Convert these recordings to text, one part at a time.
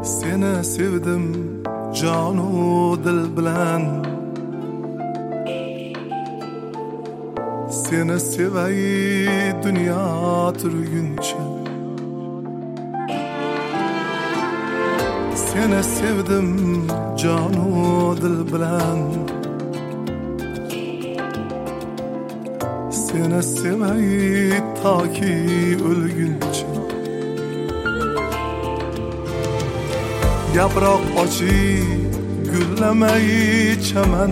Seni sevdim jonu dil bilan, seni sevay dünya turguncha. Seni sevdim jonu dil bilan, seni sevay taki o'lguncha. Yaproq ochib gullamay chaman,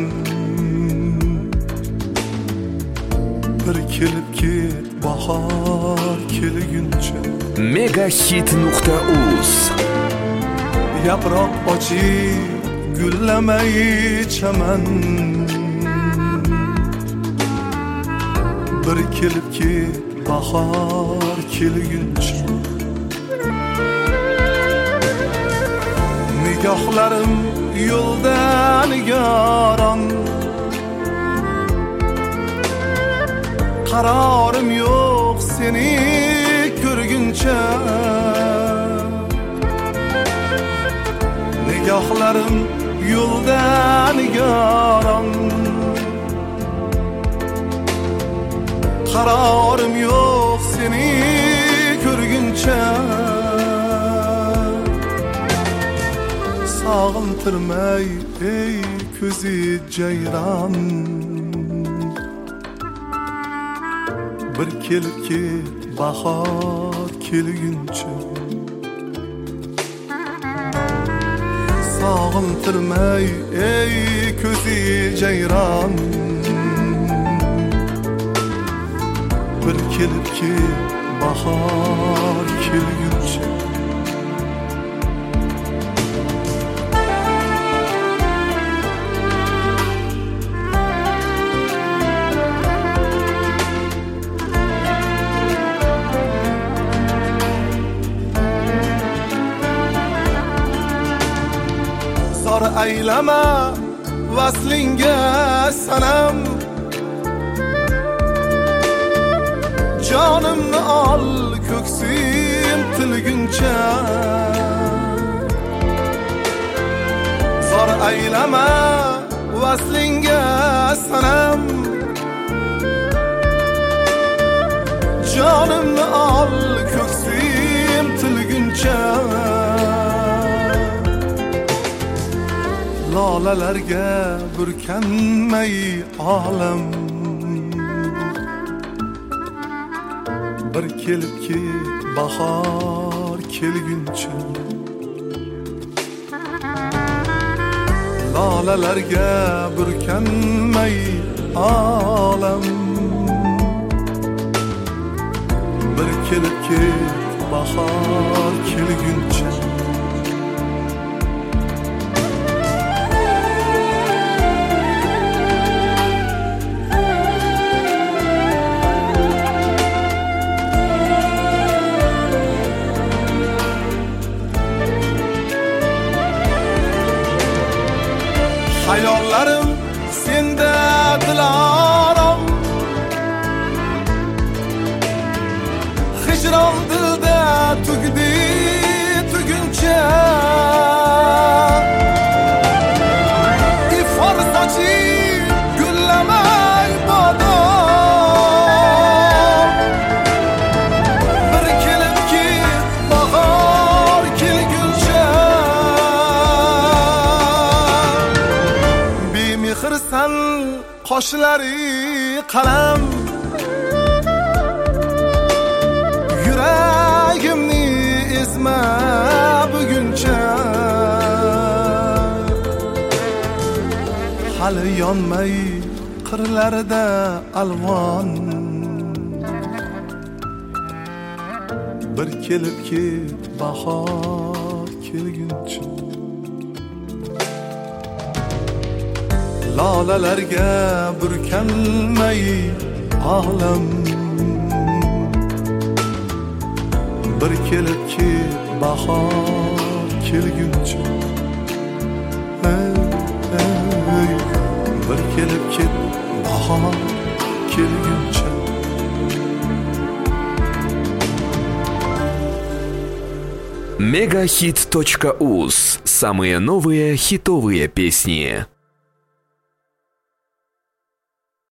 bir kelib ket bahor kelguncha. Megahit.uz. Yaproq ochib gullamay chaman, bir kelib ket bahor kelguncha. Nigohlarim yo'ldan nigoron, qararim yo'q seni ko'rguncha. Nigohlarim yo'ldan nigoron, qararim yo'q seni ko'rguncha. Sağımtırmay ey ko'zi jayron, bir kelib ket bahor kelguncha. Sağımtırmay ey ko'zi jayron, bir kelib ket bahor kelguncha. Zor aylama vaslinga sanam, jonimni ol ko'ksim tilguncha. Zor aylama vaslinga sanam, jonimni ol ko'ksim tilguncha. Lolalarga burkanmay olam, bir kelib ket bahor kelguncha. Lolalarga burkanmay olam, bir kelib ket bahor kelguncha. Hayollarim senda dilaram, hijron dilda tugdi tuguncha. Ifor sochib gullamay bodom, bir kelib ket bahor kelguncha. Mehrsan qoshlari qalam, yuragimni ezma buguncha. Hali yonmay qirlarida alvon, bir kelib ket bahor kelguncha. Lolalarga burkanmay olam, bir kelib ket bahor kelguncha. Bir kelib ket bahor kelguncha. Мегахит.уз. Самые новые хитовые песни.